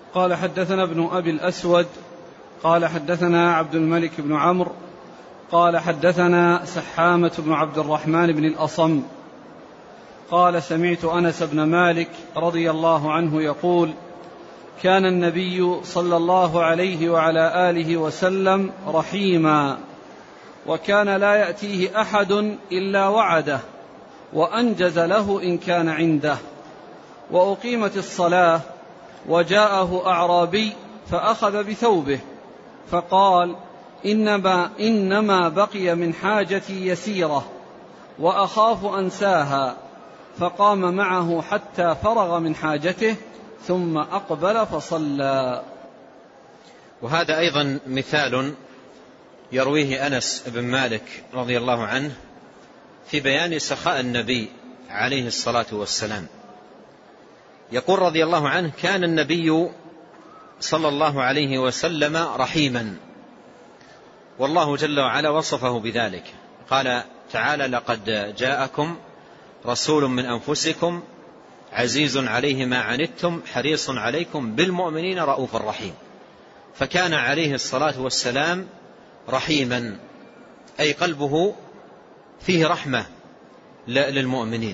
قال حدثنا ابن أبي الأسود قال حدثنا عبد الملك بن عمرو قال حدثنا سحامة بن عبد الرحمن بن الأصم قال سمعت أنس بن مالك رضي الله عنه يقول كان النبي صلى الله عليه وعلى آله وسلم رحيما، وكان لا يأتيه أحد إلا وعده وأنجز له إن كان عنده. وأقيمت الصلاة وجاءه أعرابي فأخذ بثوبه فقال إنما بقي من حاجتي يسيرة وأخاف أنساها، فقام معه حتى فرغ من حاجته ثم أقبل فصلى. وهذا أيضا مثال يرويه أنس بن مالك رضي الله عنه في بيان سخاء النبي عليه الصلاة والسلام. يقول رضي الله عنه كان النبي صلى الله عليه وسلم رحيما، والله جل وعلا وصفه بذلك. قال تعالى لقد جاءكم رسول من أنفسكم عزيز عليه ما عنتم حريص عليكم بالمؤمنين رؤوف رحيم. فكان عليه الصلاة والسلام رحيما، أي قلبه فيه رحمة للمؤمنين.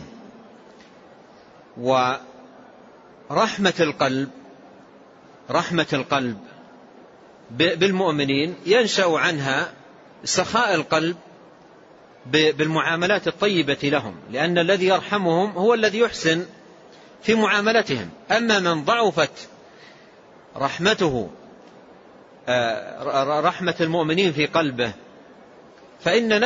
ورحمة القلب بالمؤمنين ينشأ عنها سخاء القلب بالمعاملات الطيبة لهم، لأن الذي يرحمهم هو الذي يحسن في معاملتهم. أما من ضعفت رحمته رحمة المؤمنين في قلبه فإن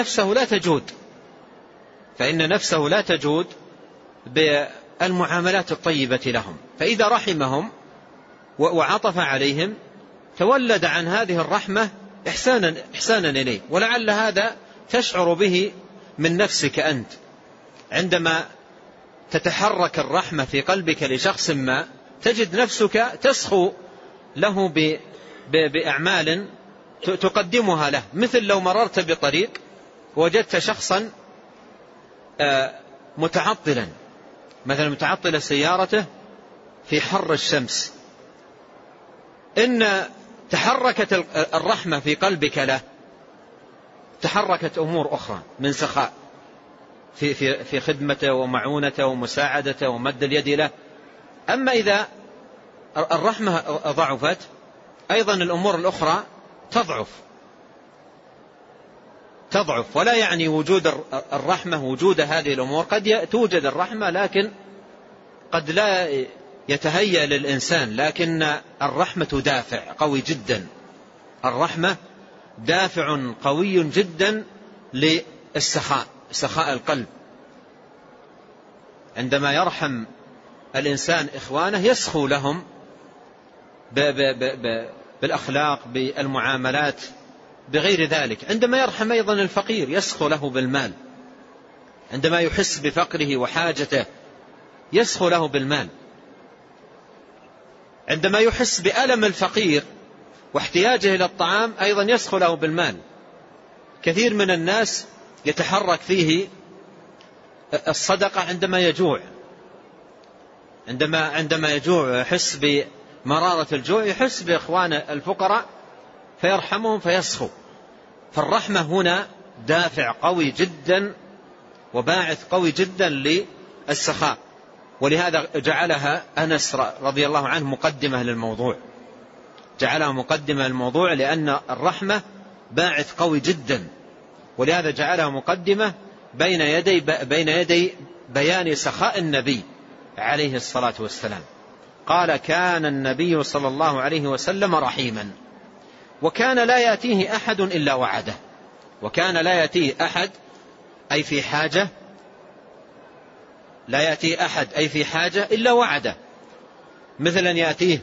نفسه لا تجود بالمعاملات الطيبة لهم. فإذا رحمهم وعطف عليهم تولد عن هذه الرحمة إحسانا إليه. ولعل هذا تشعر به من نفسك أنت عندما تتحرك الرحمة في قلبك لشخص ما، تجد نفسك تسخو له بأعمال تقدمها له. مثل لو مررت بطريق وجدت شخصا متعطلا، مثلا متعطل سيارته في حر الشمس، إن تحركت الرحمة في قلبك له تحركت أمور أخرى من سخاء في خدمته ومعونته ومساعدته ومد اليد له. أما إذا الرحمة ضعفت أيضا الأمور الأخرى تضعف. ولا يعني وجود الرحمة وجود هذه الأمور، قد توجد الرحمة لكن قد لا يتهيأ للإنسان، لكن الرحمة دافع قوي جدا. الرحمة دافع قوي جدا سخاء القلب. عندما يرحم الإنسان إخوانه يسخو لهم بالأخلاق بالمعاملات بغير ذلك. عندما يرحم أيضا الفقير يسخو له بالمال، عندما يحس بفقره وحاجته يسخو له بالمال، عندما يحس بألم الفقير واحتياجه إلى الطعام أيضا يسخو له بالمال. كثير من الناس يتحرك فيه الصدقة عندما يجوع يحس بمرارة الجوع، يحس بإخوان الفقراء فيرحمهم فيسخو. فالرحمة هنا دافع قوي جدا وباعث قوي جدا للسخاء، ولهذا جعلها أنس رضي الله عنه مقدمة للموضوع، جعلها مقدمة للموضوع لأن الرحمة باعث قوي جدا، ولهذا جعلها مقدمة بين يدي بيان سخاء النبي عليه الصلاة والسلام. قال كان النبي صلى الله عليه وسلم رحيما، وكان لا يأتيه أحد إلا وعده. وكان لا يأتيه أحد أي في حاجة، لا يأتيه أحد أي في حاجة إلا وعده. مثلا يأتيه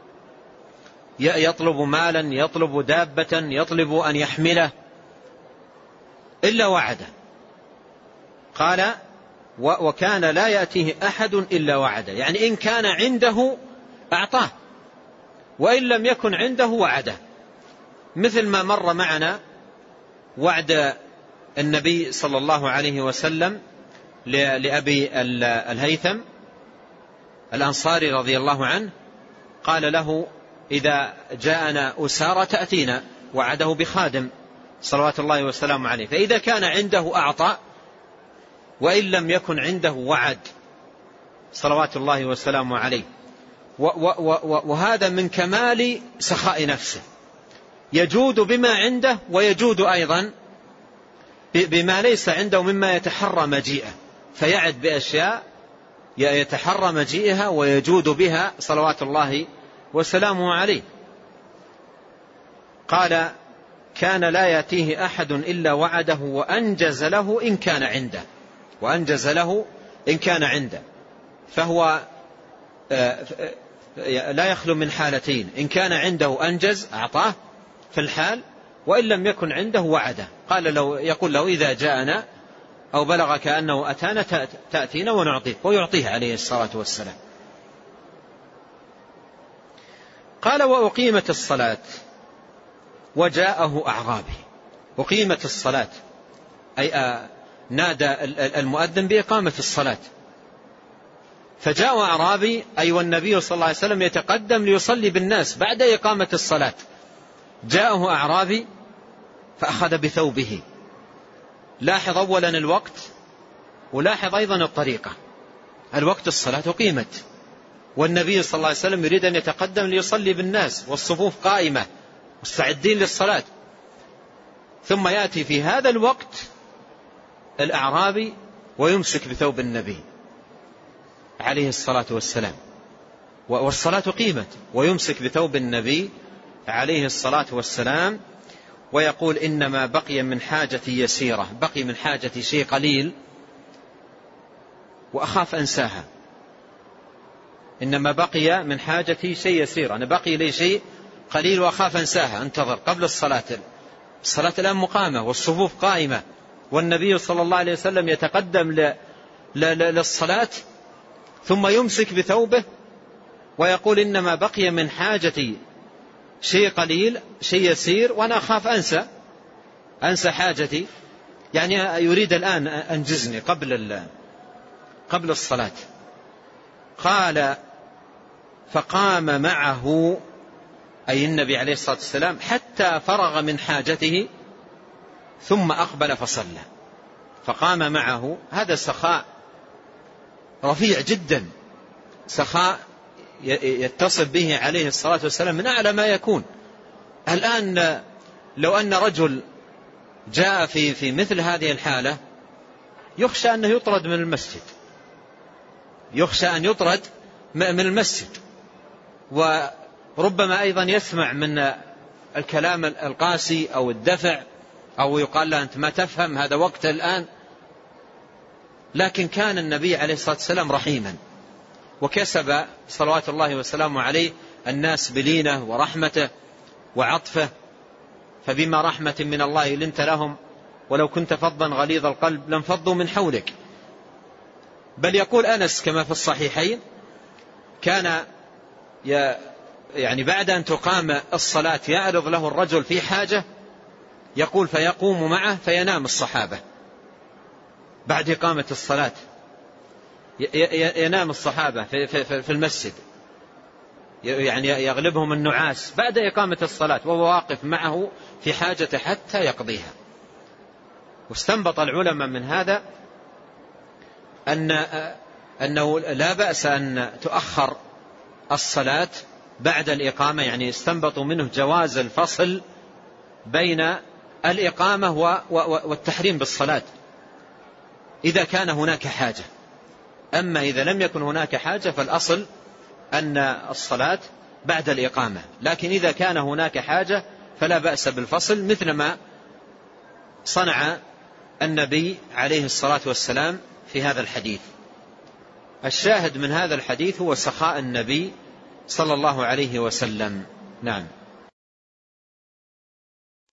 يطلب مالا، يطلب دابة، يطلب أن يحمله، إلا وعده. قال وكان لا يأتيه أحد إلا وعده، يعني إن كان عنده أعطاه وإن لم يكن عنده وعده. مثل ما مر معنا وعد النبي صلى الله عليه وسلم لأبي الهيثم الأنصاري رضي الله عنه، قال له إذا جاءنا أسارى تأتينا، وعده بخادم صلوات الله وسلامه عليه، فإذا كان عنده أعطى، وإن لم يكن عنده وعد صلوات الله وسلامه عليه. وهذا من كمال سخاء نفسه، يجود بما عنده ويجود أيضا بما ليس عنده مما يتحرى مجيئه، فيعد بأشياء يتحرى مجيئها ويجود بها صلوات الله وسلامه عليه. قال كان لا يأتيه أحد إلا وعده وأنجز له إن كان عنده، وأنجز له إن كان عنده. فهو لا يخلو من حالتين: إن كان عنده أنجز أعطاه في الحال، وإن لم يكن عنده وعده. قال يقول له إذا جاءنا أو بلغ كأنه أتانا تأتينا ونعطيك، ويعطيه عليه الصلاة والسلام. قال وأقيمت الصلاة وجاءه أعرابي. أقيمت الصلاة أي نادى المؤذن بإقامة الصلاة، فجاء أعرابي أي والنبي صلى الله عليه وسلم يتقدم ليصلي بالناس بعد إقامة الصلاة. جاءه أعرابي فأخذ بثوبه. لاحظ أولا الوقت، ولاحظ أيضا الطريقة. الوقت الصلاة أقيمت، والنبي صلى الله عليه وسلم يريد أن يتقدم ليصلي بالناس، والصفوف قائمة مستعدين للصلاة، ثم يأتي في هذا الوقت الأعرابي ويمسك بثوب النبي عليه الصلاة والسلام، والصلاة قيمت، ويمسك بثوب النبي عليه الصلاة والسلام، ويقول إنما بقي من حاجتي يسيرة، بقي من حاجتي شيء قليل وأخاف أنساها. إنما بقي من حاجتي شيء يسير، أنا بقي لي شيء قليل وأخاف أنساها، انتظر قبل الصلاة. الصلاة الآن مقامة والصفوف قائمة، والنبي صلى الله عليه وسلم يتقدم للصلاة، ثم يمسك بثوبه ويقول إنما بقي من حاجتي شيء قليل شيء يسير وأنا أخاف أنسى حاجتي، يعني يريد الآن أنجزني قبل الصلاة. قال فقام معه أي النبي عليه الصلاة والسلام حتى فرغ من حاجته ثم أقبل فصلى. فقام معه، هذا سخاء رفيع جدا، سخاء يتصف به عليه الصلاة والسلام من أعلى ما يكون. الآن لو أن رجل جاء في مثل هذه الحالة يخشى أنه يطرد من المسجد، يخشى أن يطرد من المسجد، وربما أيضا يسمع من الكلام القاسي أو الدفع، أو يقال له أنت ما تفهم، هذا وقت الآن. لكن كان النبي عليه الصلاة والسلام رحيما، وكسب صلوات الله وسلامه عليه الناس بلينه ورحمته وعطفه، فبما رحمة من الله لنت لهم ولو كنت فظا غليظ القلب لانفضوا من حولك. بل يقول أنس كما في الصحيحين كان يعني بعد أن تقام الصلاة يعرض له الرجل في حاجة، يقول فيقوم معه فينام الصحابة بعد إقامة الصلاة، ينام الصحابة في المسجد، يعني يغلبهم النعاس بعد إقامة الصلاة وهو واقف معه في حاجة حتى يقضيها. واستنبط العلماء من هذا أنه لا بأس أن تؤخر الصلاة بعد الإقامة، يعني استنبطوا منه جواز الفصل بين الإقامة والتحريم بالصلاة إذا كان هناك حاجة. أما إذا لم يكن هناك حاجة فالأصل أن الصلاة بعد الإقامة، لكن إذا كان هناك حاجة فلا بأس بالفصل، مثل ما صنع النبي عليه الصلاة والسلام في هذا الحديث. الشاهد من هذا الحديث هو سخاء النبي صلى الله عليه وسلم. نعم.